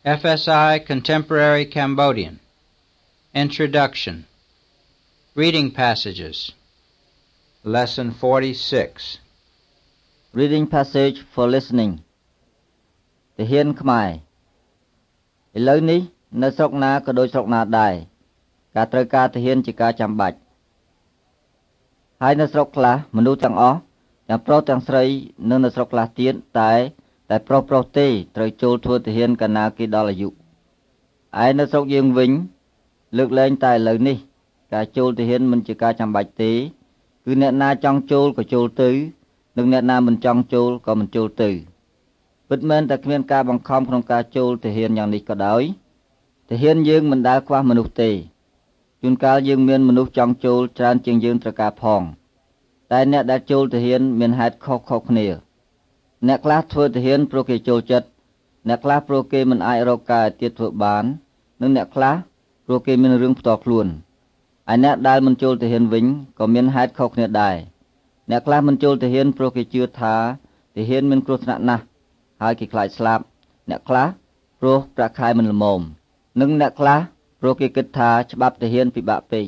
FSI Contemporary Cambodian Introduction Reading Passages Lesson 46 Reading passage for listening ទាហានខ្មែរឥឡូវនេះនៅស្រុកណាក៏ដូចស្រុកណាដែរការត្រូវការទាហានជាការចាំបាច់ហើយនៅស្រុកខ្លះមនុស្សទាំងអស់ទាំងប្រុសទាំងស្រីនិងនៅស្រុកខ្លះទៀតតែប្រុសទេត្រូវចូលធ្វើទាហានកាលណាគេដល់អាយុឯនៅស្រុកយើងវិញលើកលែងតែឥឡូវនេះការចូលទាហានមិនជាការចាំបាច់ទេគឺអ្នកណាចង់ចូលក៏ចូលទៅនិងអ្នកណាមិនចង់ចូលក៏មិនចូលទៅពិតមែនតែគ្មានការបង្ខំក្នុងការចូលទាហានយ៉ាងនេះក៏ដោយទាហានយើងមិនដែលខ្វះមនុស្សទេជួនកាលយើងមានមនុស្សចង់ចូលច្រើនជាងយើងត្រូវការផងតែអ្នកដែលចូលទាហានមានហេតុខុសៗគ្នាអ្នកខ្លះធ្វើទាហានព្រោះគេចូលចិត្តអ្នកខ្លះព្រោះគេមិនអាចរកការទៀតធ្វើបាននិងអ្នកខ្លះព្រោះគេមានរឿងផ្ទាល់ខ្លួនឯអ្នកដែលមិនចូលទាហានវិញក៏មានហេតុខុសគ្នាដែរអ្នកខ្លះមិនចូលទាហានព្រោះគេជឿថាទាហានមានគ្រោះថ្នាក់ណាស់ហើយគេខ្លាចស្លាប់អ្នកខ្លះព្រោះប្រាក់ខែមិនល្មមនិងអ្នកខ្លះព្រោះគេគិតថាច្បាប់ទាហានពិបាកពេក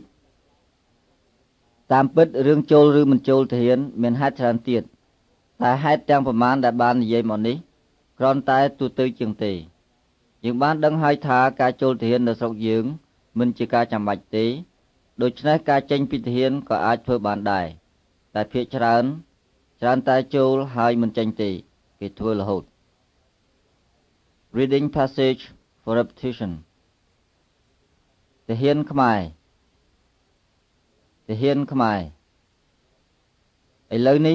តាមពិតរឿងចូលឬមិនចូលទាហានមានហេតុច្រើនទៀតតែហេតុទាំងប្រមាណដែលបាននិយាយមកនេះគ្រាន់តែទូទៅជាងទេយើងបានដឹងហើយថាការចូលទាហាននៅស្រុកយើងមិនជាការចាំបាច់ទេដូច្នេះការចេញពីទាហានក៏អាចធ្វើបានដែរតែភាគច្រើនតែចូលហើយមិនចេញទេគេធ្វើរហូត Reading passage for repetition ទាហានខ្មែរឥឡូវនេះ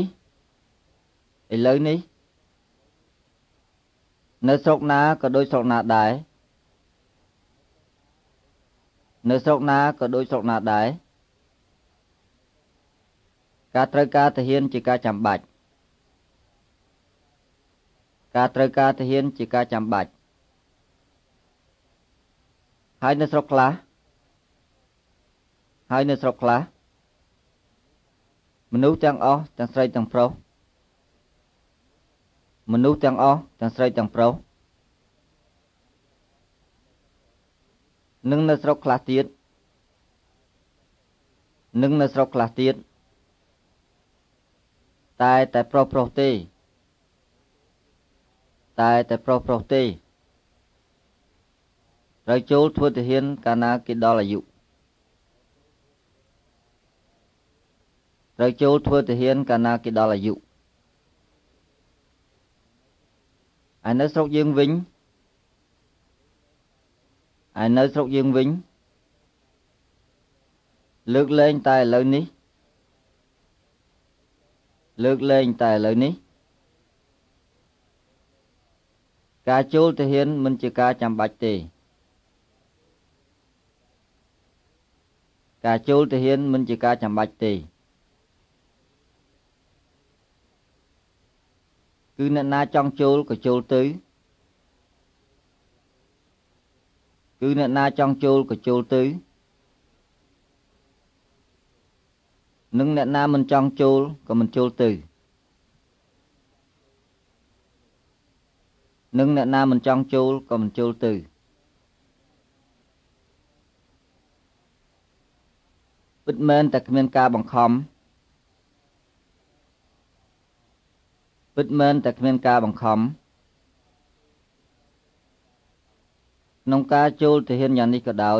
នៅស្រុកណាក៏ដូចស្រុកណាដែរការត្រូវការទាហានជាការចាំបាច់ហើយនៅស្រុកខ្លះមនុស្សទាំងអស់ទាំងស្រីទាំងប្រុសនិងនៅស្រុកខ្លះទៀតតែប្រុសទេត្រូវចូលធ្វើទាហានកាលណាគេដល់អាយុឯនៅស្រុកយើងវិញលើកលែងតែឥឡូវនេះការចូលទាហានមិនជាការចាំបាច់ទេគឺអ្នកណាចង់ចូលក៏ចូលទៅនិងអ្នកណាមិនចង់ចូលក៏មិនចូលទៅពិតមែនតែគ្មានការបង្ខំក្នុងការចូលទាហានយ៉ាងនេះក៏ដោយ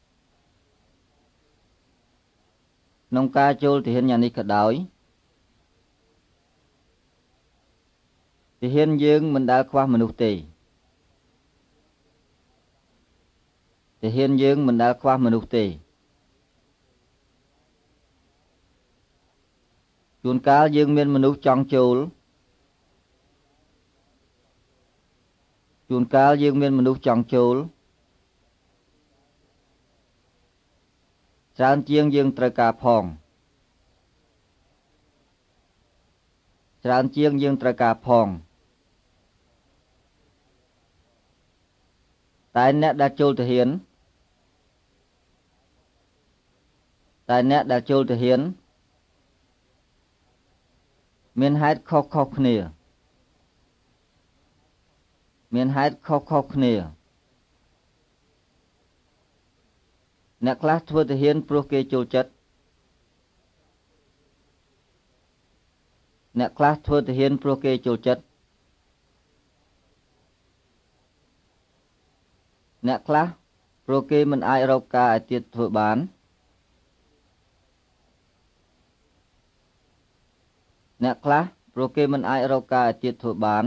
ទាហានយើងមិនដែលខ្វះមនុស្សទេជួនកាលយើងមានមនុស្សចង់ចូលច្រើនជាងយើងត្រូវការផងតែអ្នកដែលចូលទាហានមានហេតុខុសគ្នាអ្នកខ្លះធ្វើទាហានព្រោះគេចូលចិត្តអ្នកខ្លះធ្វើទាហានព្រោះគេចូលចិត្តអ្នកខ្លះព្រោះគេមិនអាចរកការឲ្យទៀតធ្វើបានអ្នកខ្លះព្រោះគេមិនអាចរកការឲ្យទៀតធ្វើបាន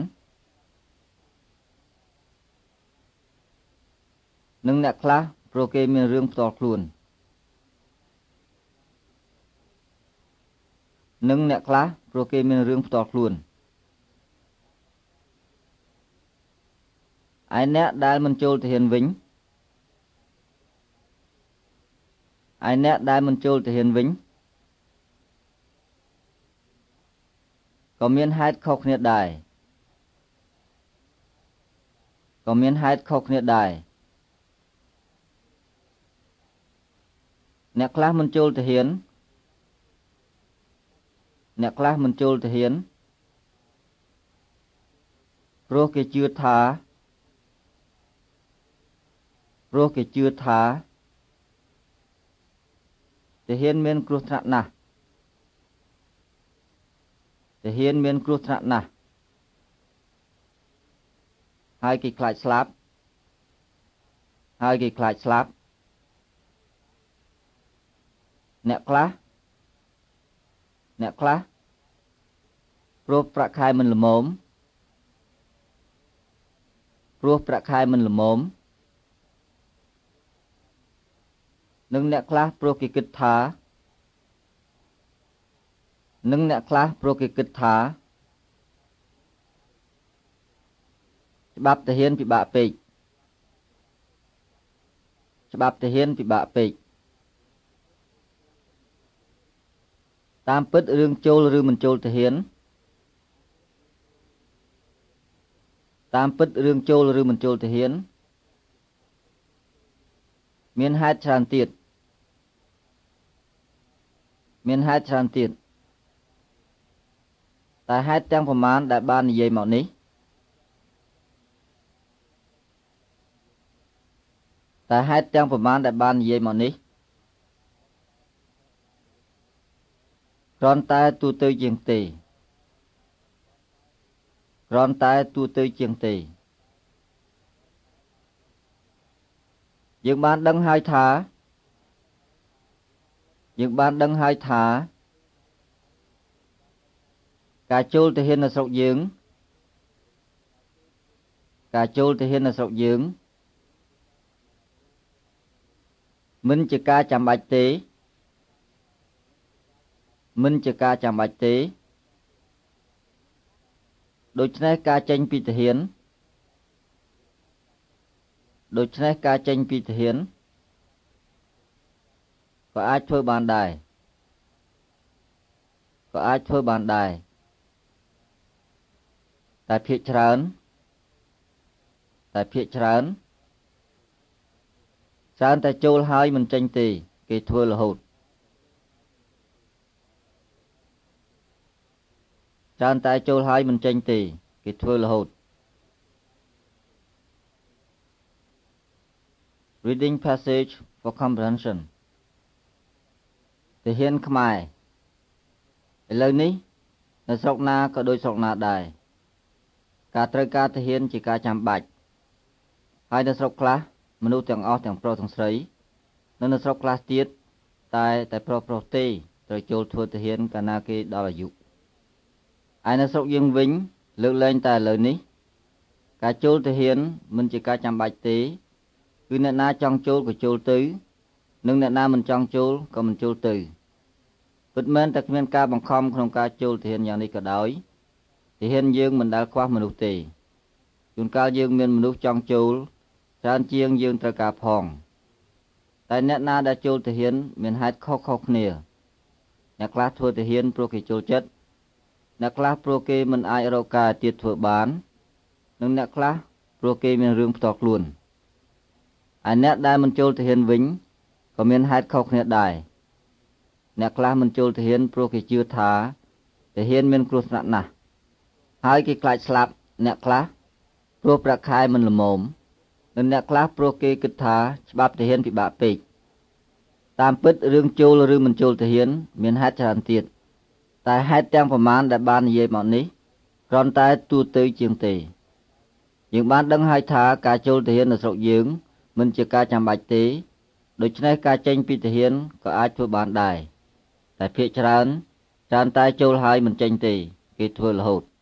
និងអ្នកខ្លះព្រោះគេមានរឿងផ្ទាល់ខ្លួននិងអ្នកខ្លះព្រោះគេមានរឿងផ្ទាល់ខ្លួនឯអ្នកដែលមិនចូលទាហានវិញឯអ្នកដែលមិនចូលទាហានវិញក៏មានហេតុខុសគ្នាដែរក៏មានហេតុខុសគ្នាដែរអ្នកខ្លះមិនចូលទាហានអ្នកខ្លះមិនចូលទាហានព្រោះគេជឿថាទាហានមានគ្រោះថ្នាក់ណាស់ទាហានមានគ្រោះថ្នាក់ណាស់ហើយគេខ្លាចស្លាប់អ្នកខ្លះព្រោះប្រាក់ខែមិនល្មមនិងអ្នកខ្លះព្រោះគេគិតថាច្បាប់ទាហានពិបាកពេកតាមពិតរឿងចូលឬមិនចូលទាហានមានហេតុច្រើនទៀតតែហេតុទាំងប្រមាណដែលបាននិយាយមកនេះគ្រាន់តែទូទៅជាងទេយើងបានដឹងហើយថាការចូលទាហាននៅស្រុកយើងមិនជាការចាំបាច់ទេដូច្នេះការចេញពីទាហានក៏អាចធ្វើបានដែរតែភាគច្រើនតែចូលហើយមិនចេញទេគេធ្វើរហូតReading passage for comprehension ទាហានខ្មែរឥឡូវនេះនៅស្រុកណាក៏ដូចស្រុកណាដែរការត្រូវការទាហានជាការចាំបាច់ហើយនៅស្រុកខ្លះមនុស្សទាំងអស់ទាំងប្រុសទាំងស្រីនៅស្រុកខ្លះទៀតតែប្រុសទេត្រូវចូលធ្វើទាហានកាលណាគេដល់អាយុឯនៅស្រុកយើងវិញលើកលែងតែឥឡូវនេះការចូលទាហានមិនជាការចាំបាច់ទេគឺអ្នកណាចង់ចូលក៏ចូលទៅនិងអ្នកណាមិនចង់ចូលក៏មិនចូលទៅពិតមែនតែគ្មានការបង្ខំក្នុងការចូលទាហានយ៉ាងនេះក៏ដោយទាហានយើងមិនដែលខ្វះមនុស្សទេជួនកាលយើងមានមនុស្សចង់ចូលច្រើនជាងយើងត្រូវការផងតែអ្នកណាដែលចូលទាហានមានហេតុខុសគ្នាអ្នកខ្លះធ្វើទាហានព្រោះគេចូលចិត្តអ្នកខ្លះព្រោះគេមិនអាចរកការទៀតធ្វើបាននិងអ្នកខ្លះព្រោះគេមានរឿងផ្ទាល់ខ្លួនឯអ្នកដែលមិនចូលទាហានវិញក៏មានហេតុខុសគ្នាដែរអ្នកខ្លះមិនចូលទាហានព្រោះគេជឿថាទាហានមានគ្រោះថ្នាក់ណាស់ហើយគេខ្លាចស្លាប់អ្នកខ្លះព្រោះប្រាក់ខែមិនល្មមនិងអ្នកខ្លះព្រោះគេគិតថាច្បាប់ទាហានពិបាកពេកតាមពិតរឿងចូលឬមិនចូលទាហានមានហេតុច្រើនទៀតតែហេតុទាំងប្រមាណដែលបាននិយាយមកនេះគ្រាន់តែទូទៅជាងទេយើងបានដឹងហើយថាការចូលទាហាននៅស្រុកយើងមិនជាការចាំបាច់ទេដូច្នេះការចេញពីទាហានក៏អាចធ្វើបានដែរតែភាគច្រើនតែចូលហើយមិនចេញទេគេធ្វើរហូត